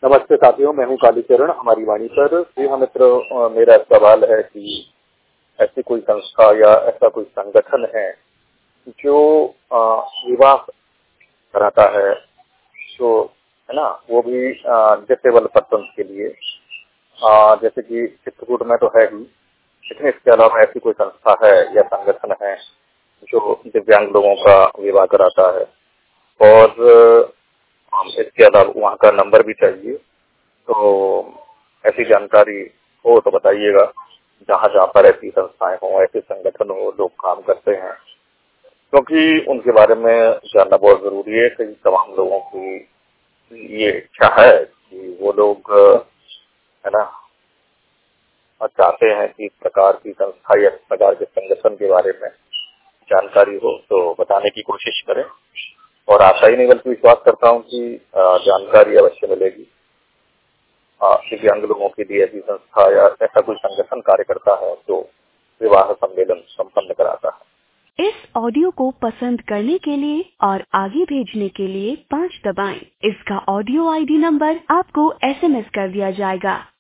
नमस्ते साथियों, मैं हूं कालीचरण। हमारी वाणी पर जी हाँ मित्र, मेरा सवाल है कि ऐसी कोई संस्था या ऐसा कोई संगठन है जो विवाह कराता है, जो है ना, वो भी डिसेबल पर्सन के लिए, जैसे कि चित्रकूट में तो है ही, लेकिन इसके अलावा ऐसी कोई संस्था है या संगठन है जो दिव्यांग लोगों का विवाह कराता है। और इसके अलावा वहाँ का नंबर भी चाहिए, तो ऐसी जानकारी हो तो बताइएगा। जहाँ जहाँ पर ऐसी संस्थाएं हों, ऐसे संगठन हो, लोग काम करते हैं, क्योंकि उनके बारे में जानना बहुत जरूरी है। कई तमाम लोगों की ये इच्छा है कि वो लोग है ना चाहते हैं कि इस प्रकार की संस्था या इस प्रकार के संगठन के बारे में जानकारी हो तो बताने की कोशिश करें। और आशा ही नहीं बल्कि विश्वास करता हूँ कि जानकारी अवश्य मिलेगी। दिव्यांग लोगों के लिए ऐसी संस्था या ऐसा कोई संगठन कार्य करता है जो विवाह सम्मेलन संपन्न कराता है। इस ऑडियो को पसंद करने के लिए और आगे भेजने के लिए 5 दबाएं। इसका ऑडियो आईडी नंबर आपको SMS कर दिया जाएगा।